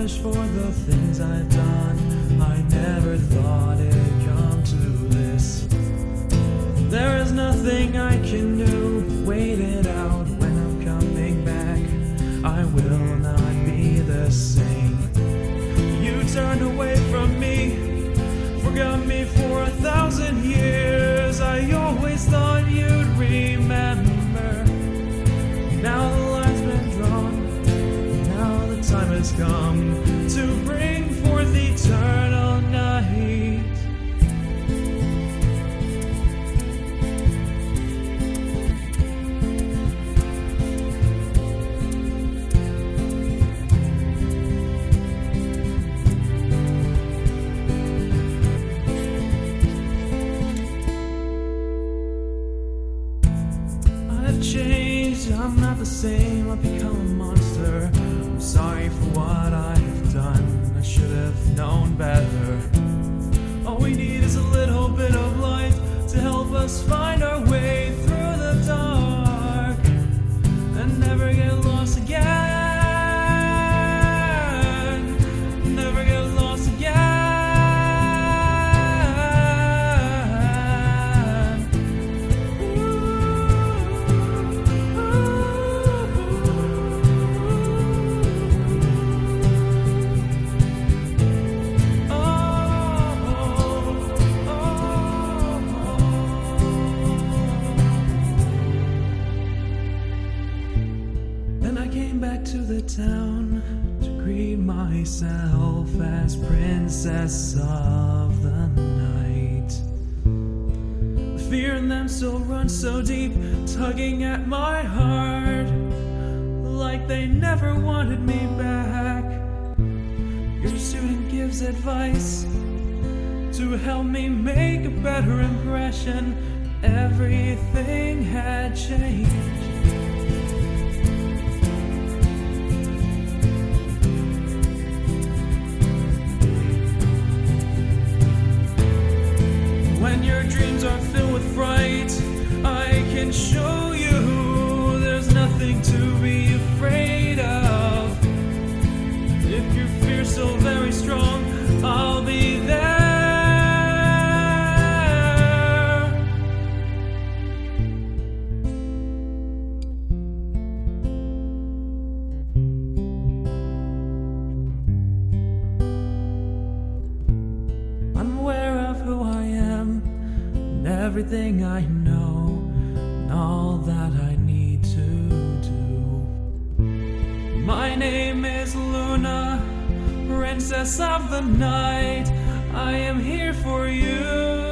punished for the things I've done. I never thought it'd come to this. There is nothing I can do. Wait it out. When I'm coming back, I will not be the same. You turned away from me, forgot me for 1,000 years. I always thought you'd remember. Now the line's been drawn, now the time has come to bring forth eternal night. I've changed, I'm not the same, I've become a monster. I'm sorry for what I've done, I should have known better. All we need is a little bit of light to help us find our way through the dark and never get lost again. Never get lost again. Then I came back to the town to greet myself as princess of the night. The fear in them still runs so deep, tugging at my heart, like they never wanted me back. Your student gives advice to help me make a better impression. Everything had changed. When your dreams are filled with fright, I can show you there's nothing to be afraid of. If your fear's so very strong, I'll be there. I'm aware of who I am, and everything I know, and all that I need to do. My name is Luna, princess of the night. I am here for you.